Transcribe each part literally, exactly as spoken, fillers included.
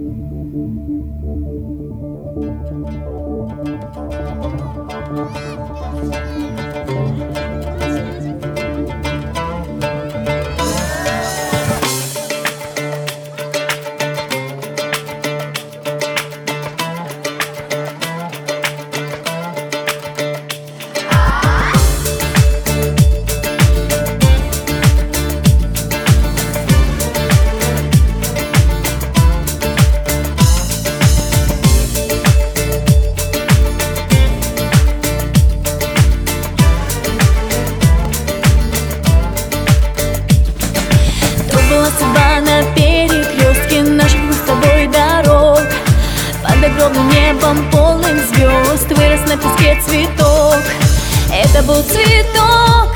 Судьба на перекрестке наших мы с тобой дорог. Под огромным небом, полным звезд, вырос на песке цветок. Это был цветок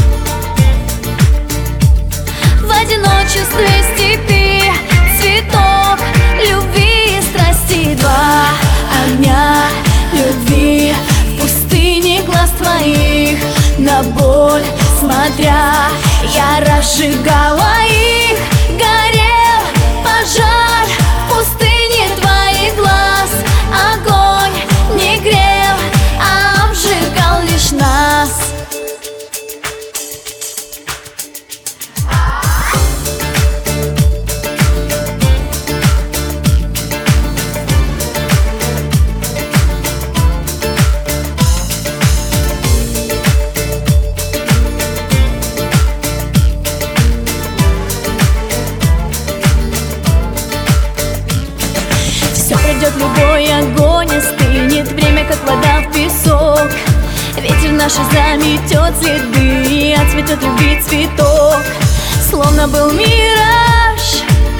в одиночестве степи, цветок любви и страсти. Два огня любви в пустыне глаз твоих, на боль смотря, я разжигала их. Горел пожар в пустыне твоих глаз, огонь не грел, а обжигал лишь нас. Пройдет любой огонь, остынет время, как вода в песок. Ветер наш заметет следы, отцветет любви цветок. Словно был мираж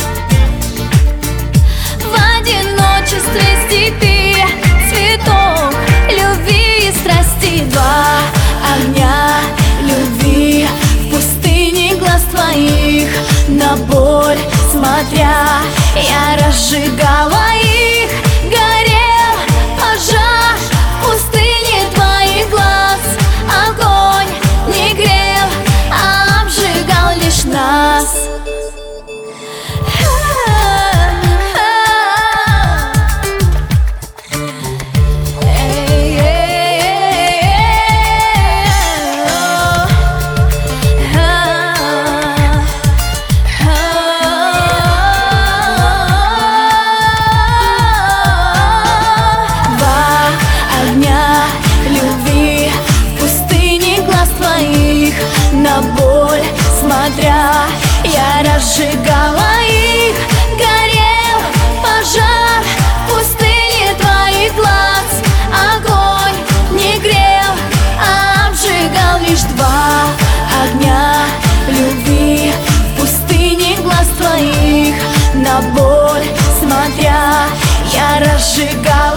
в одиночестве степи, цветок любви и страсти. Два огня любви в пустыне глаз твоих, на боль смотря, я разжигала их. Горел пожар в пустыне твоих глаз, огонь не грел, а обжигал лишь нас. На боль смотря, я разжигала их. Горел пожар в пустыне твоих глаз, огонь не грел, а обжигал лишь. Два огня любви в пустыне глаз твоих, на боль смотря, я разжигала